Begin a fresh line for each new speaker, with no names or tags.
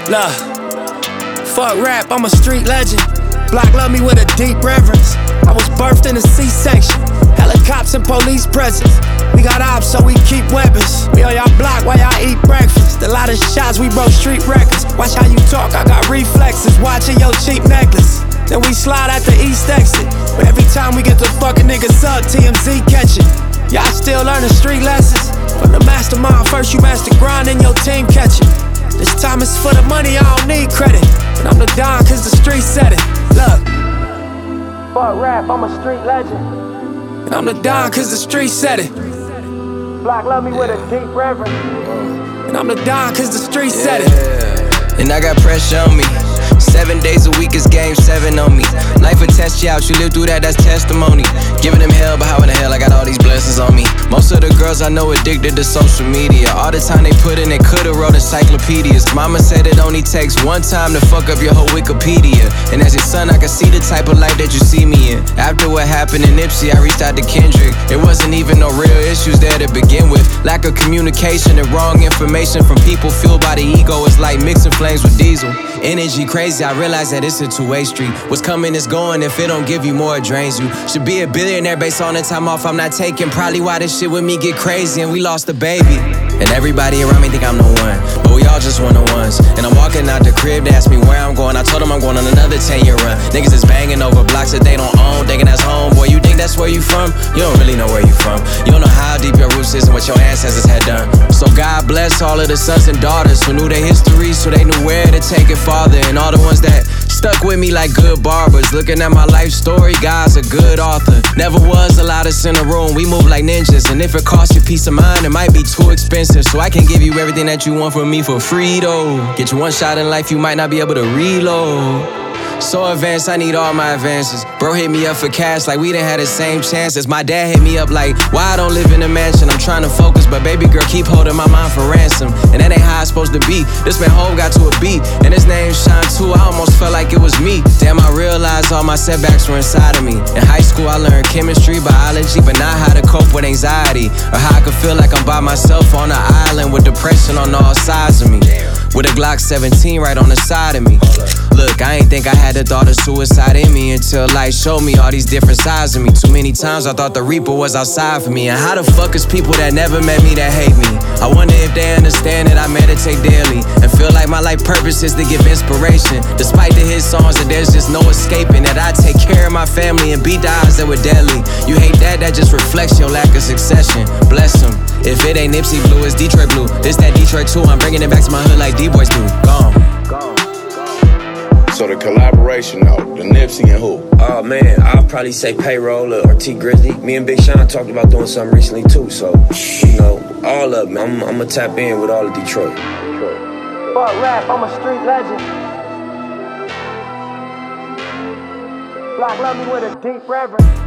Look, fuck rap, I'm a street legend. Block love me with a deep reverence. I was birthed in a C-section. Helicopters and police presence. We got ops, so we keep weapons. We on y'all block while y'all eat breakfast. A lot of shots, we broke street records. Watch how you talk, I got reflexes. Watching your cheap necklace. Then we slide at the east exit. But every time we get the fucking niggas up, TMZ catch it. Y'all still learning street lessons. From the mastermind, first you master grind and your team catch it. This time it's for the money, I don't need credit. And I'm the Don cause the street said it. Look, fuck rap, I'm a street legend. And I'm the Don cause the street said it. Block love me with a deep reverence. And I'm the Don cause the street said it.
And I got pressure on me. 7 days a week is game 7 on me. Life will test you out, you live through that, that's testimony. Giving them hell, but how in the hell I got all these blessings on me? Most of the girls I know addicted to social media. All the time they put in, they could've wrote encyclopedias. Mama said it only takes one time to fuck up your whole Wikipedia. And as your son, I can see the type of life that you see me in. After what happened in Nipsey, I reached out to Kendrick. It wasn't even no real issues there to begin with. Lack of communication and wrong information from people fueled by the ego. It's like mixing flames with diesel. Energy crazy, I realize that it's a two-way street. What's coming is going, if it don't give you more, it drains you. Should be a billionaire based on the time off I'm not taking. Probably why this shit with me get crazy and we lost a baby. And everybody around me think I'm the one, but we all just one-on-ones. And I'm walking out the crib, they ask me where I'm going. I told them I'm going on another 10-year run. Niggas is banging over blocks that they don't own, thinking that's home. Boy, you think that's where you from? You don't really know where you from. You don't know how deep your roots is and what your ancestors had done. So God bless all of the sons and daughters who knew their history, so they knew where to take it farther. And all the ones that stuck with me like good barbers. Looking at my life story, God's a good author. Never was a lot of us in a room, we move like ninjas. And if it costs you peace of mind, it might be too expensive. So I can give you everything that you want from me for free though. Get you one shot in life, you might not be able to reload. So advanced, I need all my advances. Bro hit me up for cash like we didn't have the same chances. My dad hit me up like, why I don't live in a mansion? I'm trying to focus, but baby girl keep holding my mind for ransom. And that ain't how it's supposed to be. This man Hov got to a beat, and his name Shine too. I almost felt like it was me. Damn, I realized all my setbacks were inside of me. In high school, I learned chemistry, biology, but not how to cope with anxiety, or how I could feel like I'm by myself on an island with depression on all sides of me. With a Glock 17 right on the side of me. Look, I ain't think I had the thought of suicide in me until life showed me all these different sides of me. Too many times I thought the Reaper was outside for me. And how the fuck is people that never met me that hate me? I wonder if they understand that I meditate daily and feel like my life purpose is to give inspiration. Despite the hit songs that there's just no escaping, that I take care of my family and beat the odds that were deadly. You hate that, that just reflects your lack of succession. Bless them. If it ain't Nipsey Blue, it's Detroit Blue. This that Detroit too, I'm bringing it back to my hood like D-Boys do. Gone.
So the collaboration though, the Nipsey and who?
Oh man, I'll probably say Payroll or T Grizzly. Me and Big Sean talked about doing something recently too, so, you know, all of them. I'm gonna tap in with all of Detroit.
Fuck rap, I'm a street legend. Block love me with a deep reverence.